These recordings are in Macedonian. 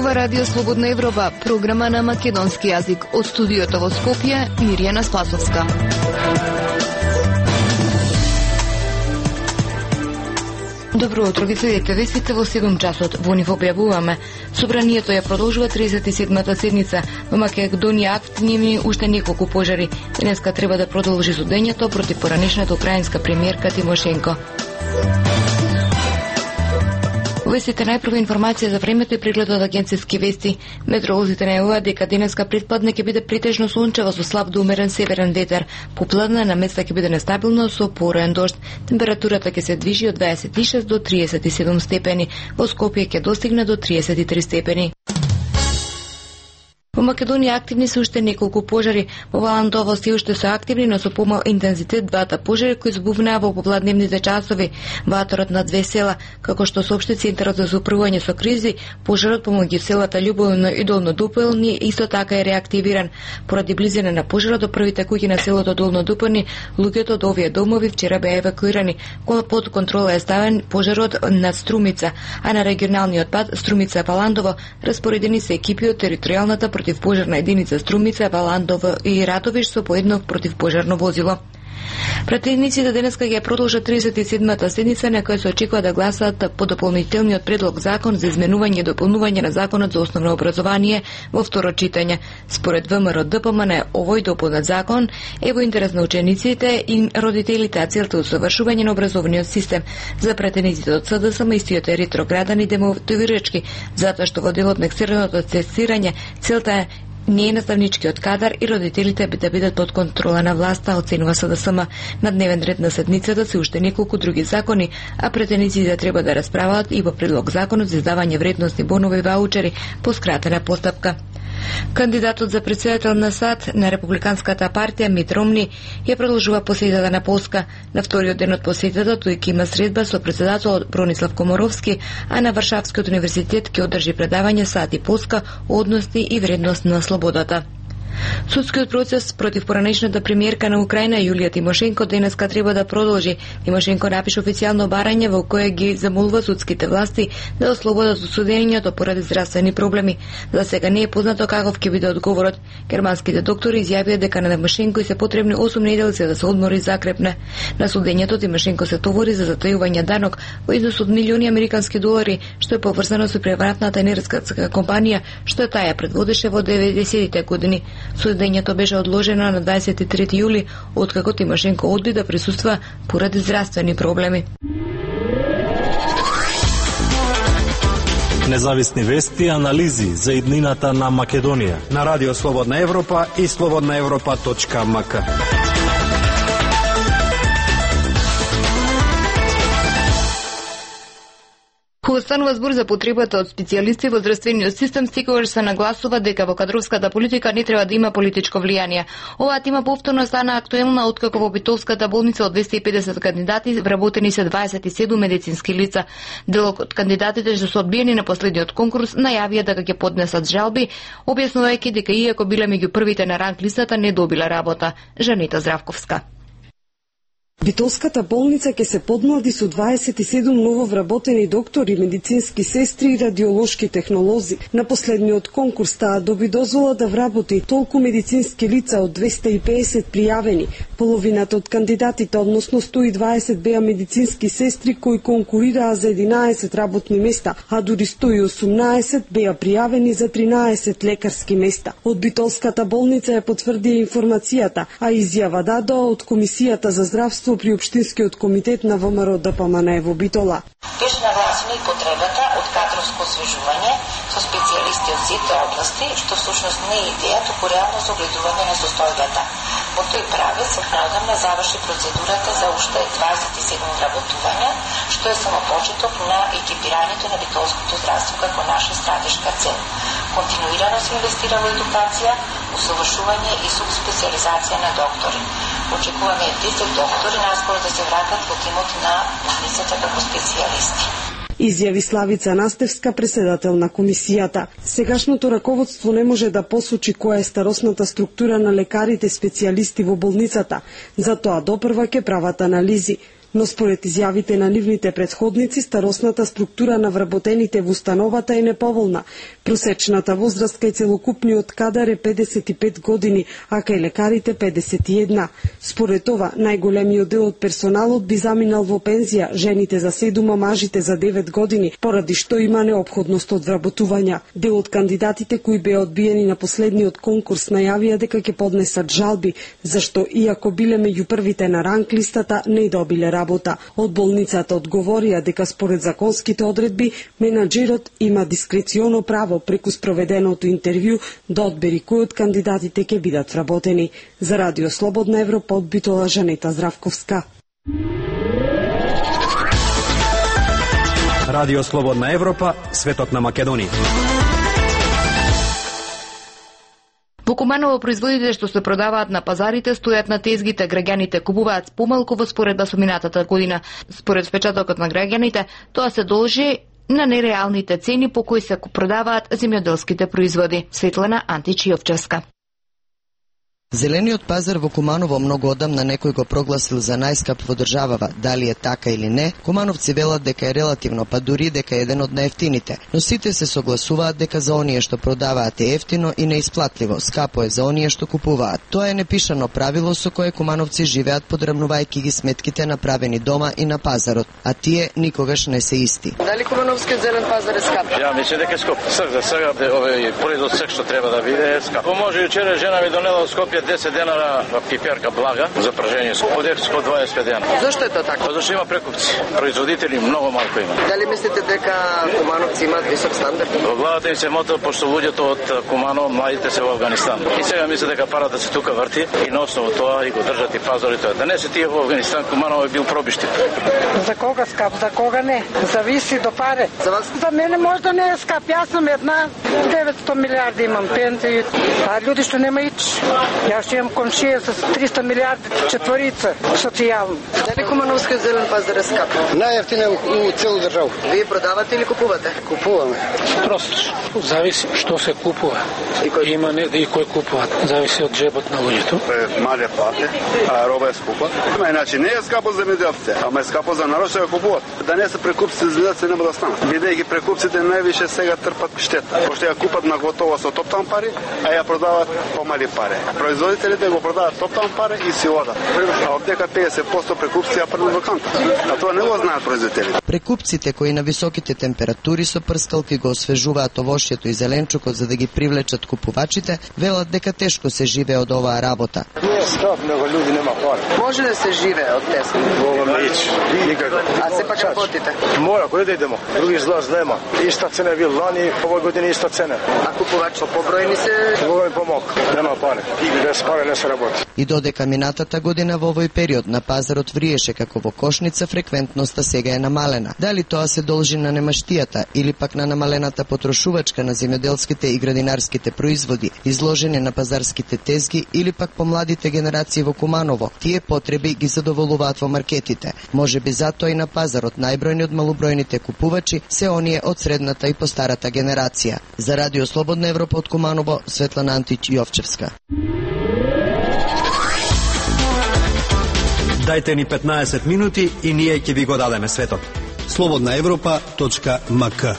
Ова Радио Слободна Европа, програма на македонски јазик. Од студиото во Скопје, Мирјана Спасовска. Добро утро, ги следите вестите во 7 часот. Во нив објавуваме. Собранието ја продолжува 37-та седница. Во Македонија активни уште неколку пожари. Денеска треба да продолжи судењето против поранешната украинска премиерка Тимошенко. Вестите најпрва информација за времето и преглед од агенцијски вести. Метеоролозите најавуваат дека денеска предпладне ќе биде претежно сончево со слаб до умерен северен ветер. Попладне на места ќе биде нестабилно со пореен дожд. Температурата ќе се движи од 26 до 37 степени. Во Скопје ќе достигне до 33 степени. Во Македонија активни се уште неколку пожари. Во Валантово се уште се активни, но со помал интензитет двата пожари кои збувнаа во попладневните часови. Ваторот на две села, како што соопшти Центарот за сопрување со кризи, пожарот помеѓу селата Љубовно и Долно Дупелни исто така е реактивиран. Поради близина на пожарот до првите куќи на селото Долно Дупелни, луѓето од овие домови вчера беа евакуирани. Под контрола е ставен пожарот над Струмица, а на регионалниот пат Струмица Валандово распоредени се екипи од територијалната противпожарна единица Струмица, Валандово и Радовиш со по едно противпожарно возило. Пратениците денеска ќе продолжат 37-та седница на која се очекува да гласаат по дополнителниот предлог закон за изменување и дополнување на законот за основно образование во второ читање. Според ВМРО ДПМН, овој дополнет закон е во интерес на учениците и родителите, а целта е усовршување на образовниот систем. За пратениците од СДСМ истиот е ретрограден и демотивирачки, затоа што во делот на екстерното тестирање целта е не е наставничкиот кадар и родителите да бидат под контрола на власта, оценува СДСМ. На дневен ред на седницата се уште неколку други закони, а претениците треба да расправаат и во предлог законот за издавање вредностни бонови ваучери по скратена постапка. Кандидатот за претседател на САД на Републиканската партија Мит Ромни ја продолжува посетата на Полска. На вториот ден од посетата тој ќе има средба со претседателот Бронислав Комаровски, а на Варшавскиот универзитет ќе одржи предавање САД и Полска, односи и вредност на слободата. Судскиот процес против поранешната премиерка на Украина Јулија Тимошенко денеска треба да продолжи. Тимошенко напиша официјално барање во кое ги замолува судските власти да ослободат од судењето поради здравствени проблеми. За сега не е познато каков ќе биде одговорот. Германските доктори изјавија дека на Тимошенко се потребни 8 недели за да се одмори и закрепне. На судењето Тимошенко се товари за затајување данок во износ од милиони американски долари, што е поврзано со превратната енергетска компанија што таа ја предводеше во 90-тите години. Судењето беше одложено на 23 јули, откако Тимошенко одби да присуства поради здравствени проблеми. Независни вести и анализи за иднината на Македонија на Радио Слободна Европа и slobodnaevropa.mk. Кога станува збор за потребата од специјалисти во здравствениот систем, секогаш се нагласува дека во кадровската политика не треба да има политичко влијание. Оваа тема повторно стана актуелна откако во Битолската болница од 250 кандидати вработени се 27 медицински лица. Делот од кандидатите што се одбиени на последниот конкурс најавија дека ќе поднесат жалби, објаснувајќи дека иако биле меѓу првите на ранг листата не добила работа. Жанета Здравковска. Битолската болница ќе се подмлади со 27 нововработени доктори, медицински сестри и радиолошки технолози. На последниот конкурс таа доби дозвола да вработи толку медицински лица од 250 пријавени. Половината од кандидатите, односно 120 беа медицински сестри кои конкурираа за 11 работни места, а дури 118 беа пријавени за 13 лекарски места. Од Битолската болница ја потврдија информацијата, а изјава дадоа од Комисијата за здравство при Општинскиот комитет на ВМРО ДПМН во Битола. Беше нагласена и потребата од кадровско освежување со специјалисти од сите области, што всушност не е идеја, туку реално согледување на состојбата. По тој правец одамна заврши процедурата за уште 27 вработувања, што е само почеток на екипирањето на битолското здравство како наша стратешка цел. Континуирано се инвестира во едукација, усовршување и субспециализација на доктори. Очекуваме 10 доктори наскоро да се вратат во тимот на болницата како специјалисти. изјави Славица Настевска, председател на комисијата. Сегашното раководство не може да посочи која е старосната структура на лекарите специјалисти во болницата, затоа допрва ќе прават анализи. Но според изјавите на нивните претходници, старосната структура на вработените во установата е неповолна. Просечната возраст кај целокупниот кадар е 55 години, а кај лекарите 51. Според това, најголемиот дел од персоналот би заминал во пензија, жените за 7, а мажите за 9 години, поради што има неопходност од вработувања. Дел од кандидатите кои беа одбиени на последниот конкурс најавија дека ќе поднесат жалби, зашто иако биле меѓу првите на ранг листата, не добиле работа. Од болницата одговорија дека според законските одредби, менаџерот има дискреционо право преку спроведеното интервју да одбери кој од кандидатите ќе бидат вработени. За Радио Слободна Европа од Битола, Жанета Здравковска. Радио Слободна Европа, светот на Македонија. Во Куманово производите што се продаваат на пазарите стојат на тезгите, граѓаните купуваат помалку во споредба со минатата година. Според впечатокот на граѓаните, тоа се должи на нереалните цени по кои се продаваат земјоделските производи. Светлана Античиовчевска. Зелениот пазар во Куманово многу одамна некој го прогласил за најскап во државава. Дали е така или не, кумановци велат дека е релативно, па дури дека е еден од најефтините. Но сите се согласуваат дека за оние што продаваат е ефтино и неисплатливо, скапо е за оние што купуваат. Тоа е непишано правило со кое кумановци живеат подрамнувајќи ги сметките направени дома и на пазарот, а тие никогаш не се исти. Дали кумановскиот зелен пазар е скап? Ја мислам дека е скап. За сега овој производ што треба да биде е скап. Може учера жена ми донела од Скопје 10 денара пиперка блага за пражење со 125 денара. Зошто е тоа така? Зашто има прекупци. Производители многу малку има. Дали мислите дека кумановци имаат висок стандард? Во главата им се мото пошто луѓето од Куманово младите се во Авганистан. И сега мислат дека парата се тука врти и на основа тоа и го држат и пазарите. Да не се тие во Авганистан, Куманово е бил пробиштив. За кога скап, за кога не? Зависи до паре. За вас? За мене може да не е скап. Јас сум една 900 милиарди имам пензија. А луѓе што нема ич. Јас што имам комшија с 300 милиарди четворица социјално. Дали кумановскиот зелен пазар е скап? Најефтин е у целу државу. Вие продавате или купувате? Купуваме. Просто зависи што се купува. Има и кој купуваат. Зависи од джебот на луѓето. Мале плати, а роба е скупа. Иначе не е скапо за земјоделците, ама е скапо за народ што го купуваат. Да не се прекупците земјоделците нема да станат. Бидејќи прекупците највише сега трпат штета. Пошто ја купат на готово со топтан пари, а ја продаваат помали пари. Производителите го продаваат топтан пари и си одат. А од дека 50% прекупци ја првен во канта. А тоа не го знаат производителите. Прекупците кои на високите температури со прскалки го освежуваат овошјето и зеленчукот за да ги привлечат купувачите, велат дека тешко се живее од оваа работа. Не скап, много луѓе нема пари. Може да се живее од теско. Ова не ич. Никако. А сепак работите? Мора, кој да идемо? Други излаз нема. Иста цена бил лани, овој година иста цена. А купувачи побројни се? Побројни помалку. Нема пари. Без пари не се работи. И додека минатата година во овој период на пазарот вриеше како во кошница, фреквентноста сега е намалена. Дали тоа се должи на немаштијата или пак на намалената потрошувачка на земјоделските и градинарските производи, изложени на пазарските тезги или пак помладите генерации во Куманово, тие потреби ги задоволуваат во маркетите. Можеби затоа и на пазарот најбројни од малобројните купувачи се оние од средната и постарата генерација. За Радио Слободна Европа од Куманово, Светлана Античиовчевска. Дајте ни 15 минути и ние ќе ви го дадеме светот. slobodnaevropa.mk.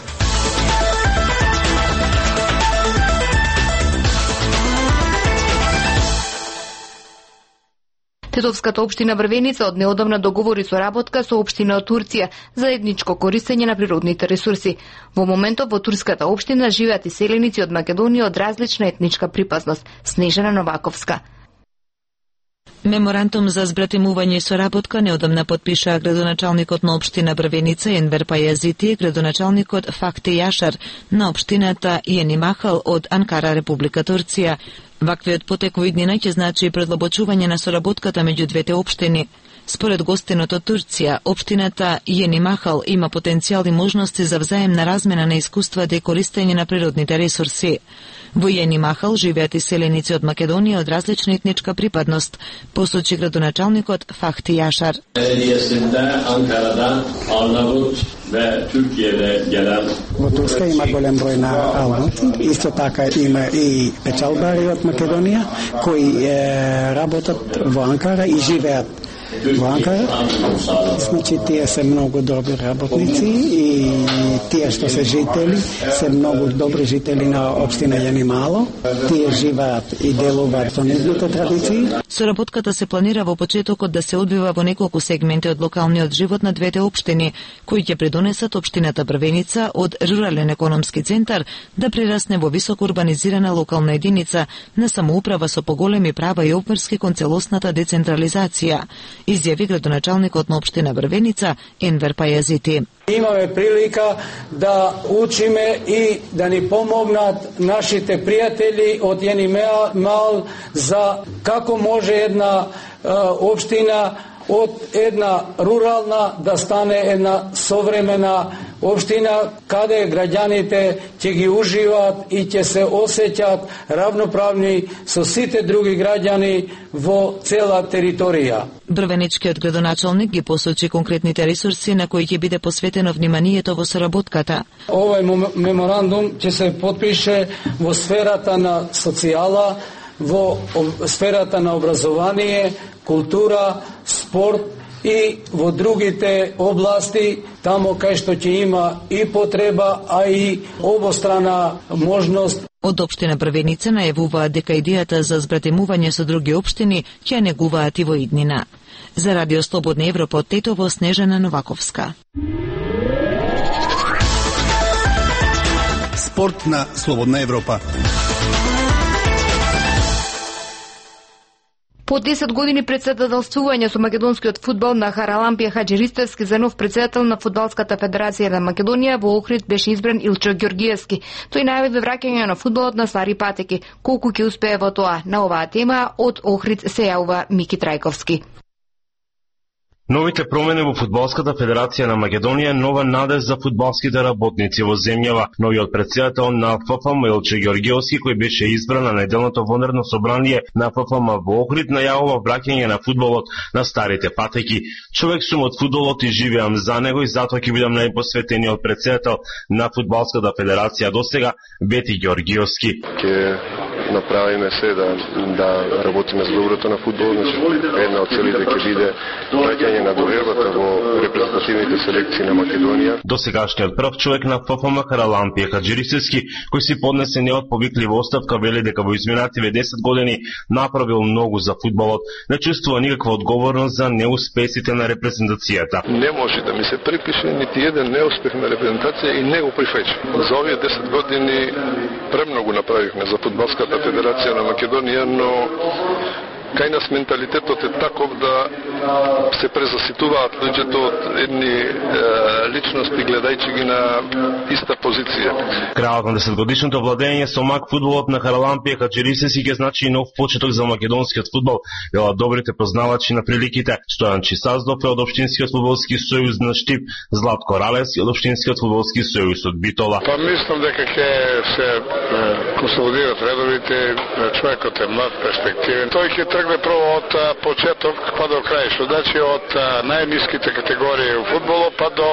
Тетовската општина Врвеница од неодамна договори соработка со општина Турција за етничко користење на природните ресурси. Во моментов во турската општина живеат и селеници од Македонија од различна етничка припасност. Снежана Новаковска. Меморандум за збратимување и соработка неодамна подпишаа градоначалникот на општина Врвеница Енвер Пајазити и градоначалникот Фахти Јашар на општината Јени Махал од Анкара, Република Турција. Ваквиот потек во иднина ќе значи предлабочување на соработката меѓу двете општини. Според гостинот од Турција, општината Јени Махал има потенцијал и можности за взаемна размена на искуства и користење на природните ресурси. Во Јени Махал живеат и селеници од Македонија од различна етничка припадност, посочи градоначалникот Фахти Јашар. Во Турска има голем број на албанци, исто така има и печалбари од Македонија кои работат во Анкара и живеат во Анкара. Значи, тие се многу добри работници и тие што се жители, се многу добри жители на општина Јанимало. Тие живеат и делуваат со нивните традиции. Соработката се планира во почетокот да се одвива во неколку сегменти од локалниот живот на двете општини, кои ќе придонесат општината Брвеница од рурален економски центар да прерасне во високо урбанизирана локална единица на самоуправа со поголеми права и обврски кон целосната децентрализација, изјави градоначалникот на општина Брвеница Енвер Пајазити. Имаме прилика да учиме и да ни помогнат нашите пријатели од Јанимал за како може една општина од една рурална да стане една современа општина каде граѓаните ќе ги уживаат и ќе се осеќаат равноправни со сите други граѓани во цела територија. Брвеничкиот градоначалник ги посочи конкретните ресурси на кои ќе биде посветено вниманието во соработката. Овој меморандум ќе се потпише во сферата на социјала, во сферата на образование, култура, спорт и во другите области, тамо кај што ќе има и потреба, а и обострана можност. Од општина Брвеница најавуваат дека идејата за збратемување со други општини ќе негуваат и во иднина. За Радио Слободна Европа од Тетово, Снежана Новаковска. Спорт на Слободна Европа. По 10 години председателствување со македонскиот фудбал на Харалампија Хаџиристевски за нов председател на Фудбалската федерација на Македонија во Охрид беше избран Илчо Ѓоргиевски. Тој најави враќање на фудбалот на стари патеки. Колку ќе успее во тоа? На оваа тема од Охрид се јавува Мики Трајковски. Новите промени во Фудбалската федерација на Македонија нова надеж за фудбалските работници во земјава. Новиот председател на ФФМ Илчо Ѓоргиевски, кој беше избран на неделното вонредно собрание на ФФМ во Охрид, најавува враќање на фудбалот на старите патеки. Човек сум од фудбалот и живеам за него и затоа ќе бидам најпосветениот председател на Фудбалската федерација досега, вети Ѓоргиевски. Ќе направиме се да работиме за доброто на фудбалот, значи една од целите ќе биде враќање на довербата во репрезентативните селекции на Македонија. Досегашниот прв човек на ФФМ Харалампија Хаџиристевски, кој си поднесе неотповиклива оставка, вели дека во изминативе 10 години направил многу за фудбалот, не чувствува никаква одговорност за неуспесите на репрезентацијата. Не може да ми се припише нити еден неуспех на репрезентација и не го прифаќам. За овие 10 години премногу направивме за Фудбалската федерација на Македонија, но кај нас менталитетот е таков да се презаситуваат луѓето од едни личности гледајќи ги на иста позиција. Крајот на 10-годишното владење со мак фудбалот на Харалампија Хаџиристевски ќе значи нов почеток за македонскиот фудбал, велат добрите познавачи на приликите. Стојан Чисаздов е од Општинскиот фудбалски сојуз на Штип, Златко Ралевски од Општинскиот фудбалски сојуз од Битола. Па мислам дека ќе се консолидират редовите, човекот е млад, перспективен. Тој ќе тргне прво од почеток па до крај, што значи од најниските категории во фудбалот па до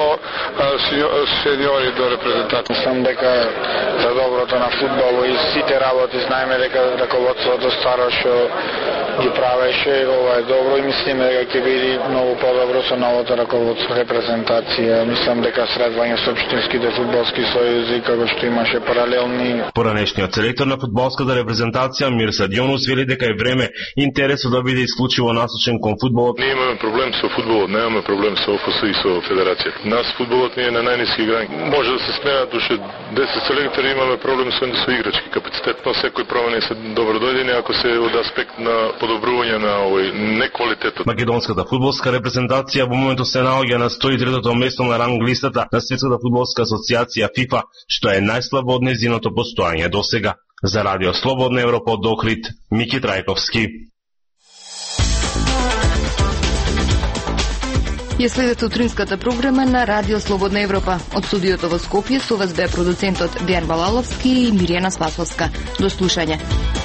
сеньори до репрезентативни. Мислам дека за доброто на фудбалот и сите работи знаеме дека раководството старо што ги правеше, ова е добро и мислиме дека ќе биде многу подобро со новото раководство репрезентација. Мислам дека средување со општинските фудбалски сојузи како што имаше паралелни. Поранешниот селектор на фудбалската репрезентација Мирсад Јонус вели дека е време интересот да биде исклучиво насочен кон фудбалот. Ние имаме проблем со фудбалот, немаме проблем со ОФС и со федерацијата. Нас фудбалот ни е на најниски граници. Може да се смеат уште 10 селектори, имаме проблем со играчки капацитет. Но секои промени се добродојдени ако се од аспект на подобрување на овој неквалитетот. Македонската фудбалска репрезентација во моментот се наоѓа на 103-то место на ранг листата на Светската фудбалска асоциација ФИФА, што е најслабо од нејзиното постојање досега. За Радио Слободна Европа од Охрид, Мики Трајковски. Ја следете утринската програма на Радио Слободна Европа. Од студиото во Скопје со вас бе продуцентот Дејан Балаловски и Мирјана Спасовска. До слушање.